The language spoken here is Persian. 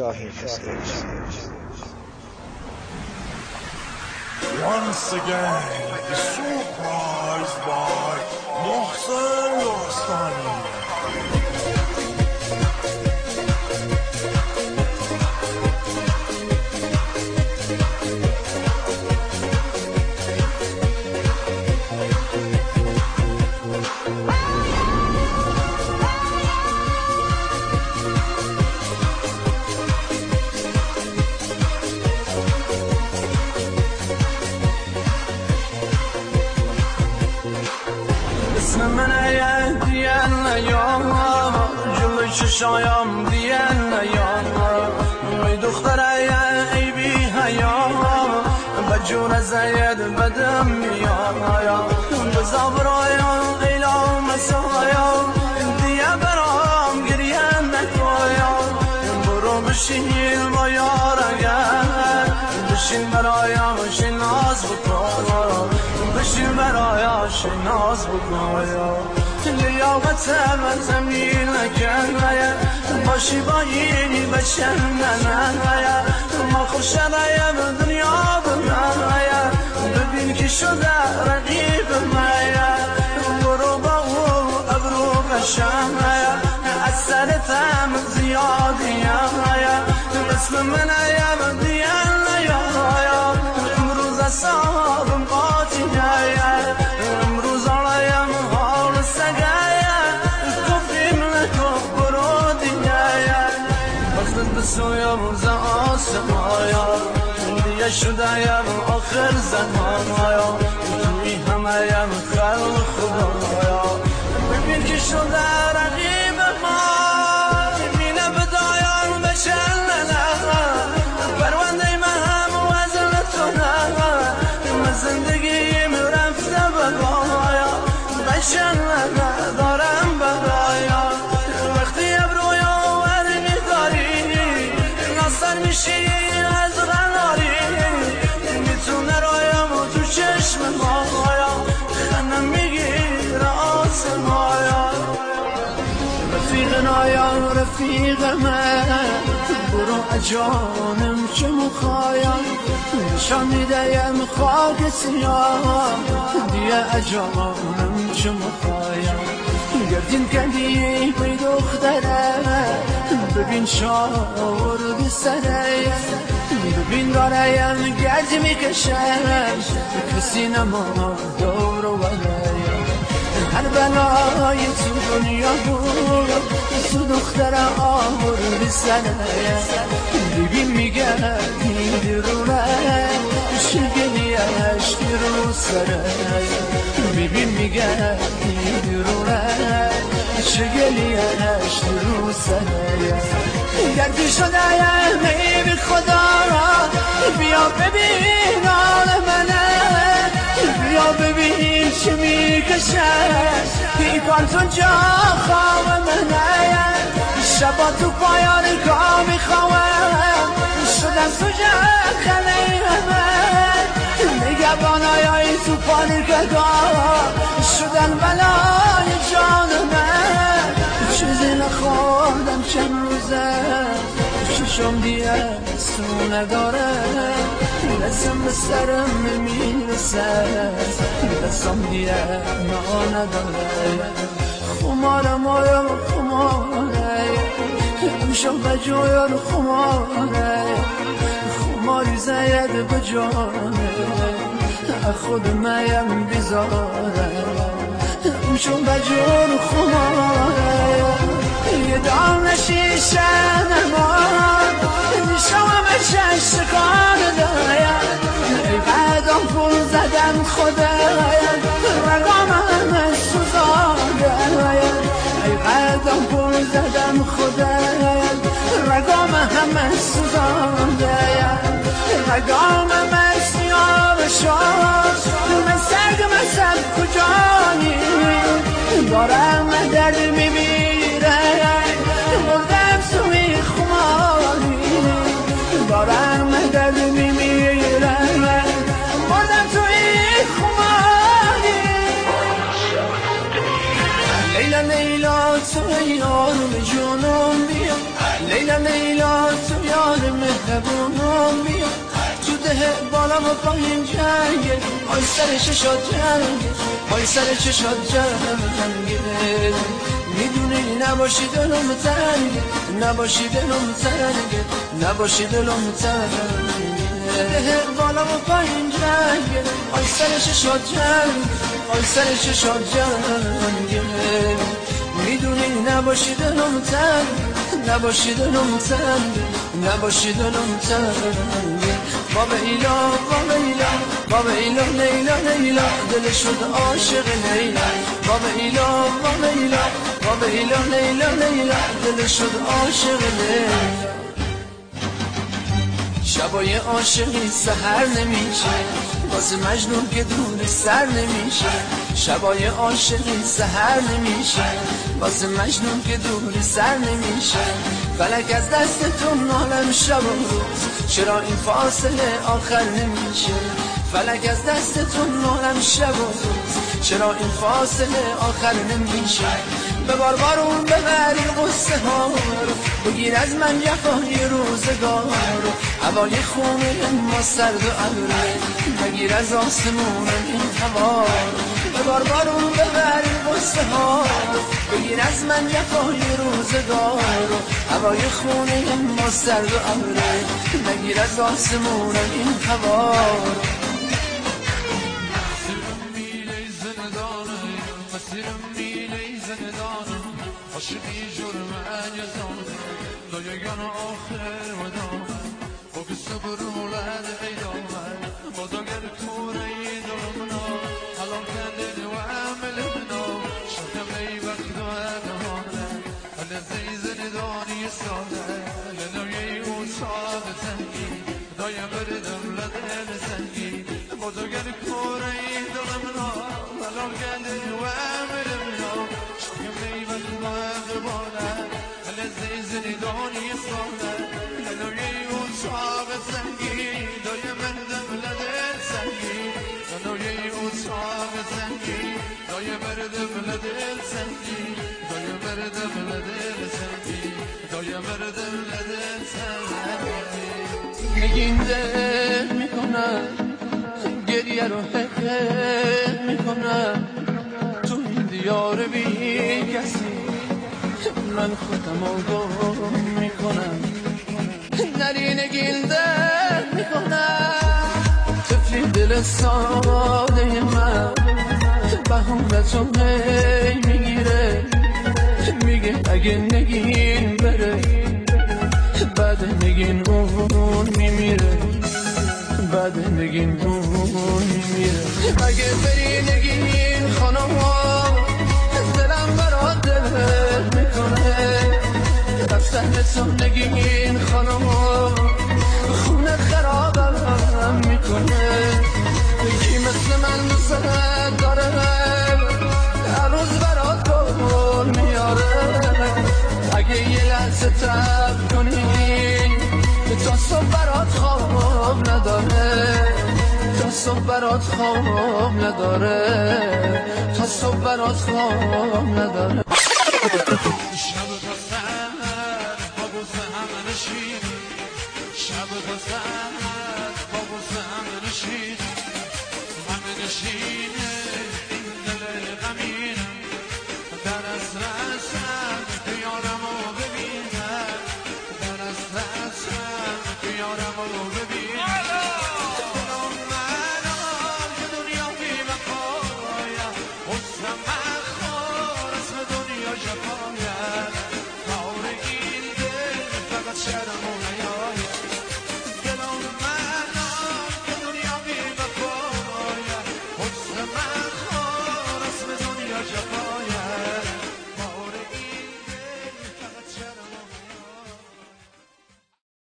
Once again, surprised by Mohsen Rostani. من دیان نیام جلوی چشایم دیان نیام ای دختر ای بی حیام بجون زید بدم میام بزا برایم ایلا مسایم دیه برام گریه نکایم برو بشین با یار اگر بشین برایم شین ناز بکن بشین برایم شین ناز بکن لیاقت من زمین نکنه باشی با اینی بچن ننه ما خوشنایم دنیا بمنه ببین که شده رقیب مایه برو با او ابرو قشنه از سرتم زیادیه مثل منه دیان نیایم امروز اصابم قاطیه امروز آرایم حال سگه کفیم نکن برو دیگه وقت بسویم روز آسمایا دیگه شدهیم آخر زمانایا توی همهیم خلق خدایا ببین که شده رقیب ما ببینه بدایم بشن پرونده من وزن تو نه زندگیم رفته بگایا بشن ندارم بگایا وقتی ابرویا ور میداری ناصر میشی از غناری میتونه رایم و تو چشم مایا خنم میگیره آسمایا رفیق نایا رفیق من برو اجانم چه مخوایم نشان میدهیم خاک سیاه دیگه اجانم چه مخوایم گردین کندی بی دختره ببین شاور بی سره ببین داریم گرد میکشم کسی نما دور و برایم هر بلای تو دنیا بود تو دختر آور بی سره ببین میگردی درونه شگلیش رو سره ببین میگردی درونه شگلیش رو سره گردی شده ای بی خدا بیا ببین حال منه بیا ببین چی میکشه این کارتون جا خواب منه شبا تو پایان کار میخواهم شدم تو جخله من نگبانای تو پانیکگاه شدن بلای جان من چیزی نخوردم چند روزه ششم دیگه سو نداره دستم به سرم میرسه دستم دیگه نا نداره خمارم آیم خماره امشب بجایم خماره خماری زید بجانه خود میم بیزاره امشب بجایم خماره یه دام نشیشه نمان نشام شکار دایم ای قدم پول زدم خدایم رقام همه سوزایم ای قدم پول زدم خدایم رقام همه سوزایم رقام همه سیاه شد من سرگ مسل کجایی دارم درد میمیره مردم سوی خماری دارم درد میمیره مردم توی خماری لیلا لیلا تو یارم جونم بیا، لیلا لیلا تو یار مهربونم بیا، تو ده بالا و پایین جنگه، آی سر چشات جنگه، آی سر چشات جنگه، میدونی نباشی دلم تنگه، نباشی دلم تنگه، نباشی دلم تنگه، ده بالا و پایین جنگه، آی سر چشات جنگه، آی سر چشات جنگه، میدونی نباشی دلم تنگه، نباشی دلم تنگه، نباشی دلم تنگه، بابا ایلا بابا ایلا بابا ایلا لیلا لیلا دل شد عاشق لیلا، بابا ایلا بابا ایلا بابا ایلا لیلا لیلا دل شد عاشق لیلا. شبای عاشقی سحر نمیشه واسه مجنون که دور سر نمیشه، شبای عاشقی سحر نمیشه واسه مجنون که دور سر نمیشه، فلک از دستتون نالم شب و روز، چرا این فاصله آخر نمیشه، فلک از دستتون نالم شب و روز، چرا این فاصله آخر نمیشه، به باربارون ببری قصه ها رو، بگیر از من جفای روزگار رو، هوای خونه ما سرد و ابره، بگیر از آسمون این هوا رو، به باربارون ببری قصه ها رو، بگیر از من جفای روزگار رو، هوای خونه ما سرد و ابره، بگیر از آسمون این هوا رو. عاشقی جرمن یزان دایگان آخر ودان با که صبر مولد ایدامن با داگر کوره دلمنا حلام کندن و عمل منا شکم ای وقت و ادهانه لذی زندانی ساده لنوی او ساده تنگی دایم بردم لدل سنگی با داگر کوره دلمنا حلام کندن و عمل منا شکم ای وقت و ادهانه لذی زندانی ساده لنوی او ساده تنگی دایم بردم لدل سنگی لنوی او ساده تنگی دایم بردم لدل سنگی دایم بردم لدل سنگی دایم بردم لدل سنگی. نگین دل میکنم گریه رو حقیق میکنم تو این دیار بی کسی، من خودم رو گم میکنم، نری نگین دل میکنم طفلی دل ساده من بهونتون هی میگیره، میگه اگه نگین بره بعد نگین اون میمیره، بعد نگین اون میمیره، اگه بری نگین خانم دلم برات دل میکنه، از سهل تو نگین خانم خونه خرابم میکنه، یکی مثل من دوست داره هر روز برات گل میاره، اگه یه لحظه تب کنی تا صبح برات خواب نداره، تا صبح برات خواب نداره، تا صبح برات خواب نداره.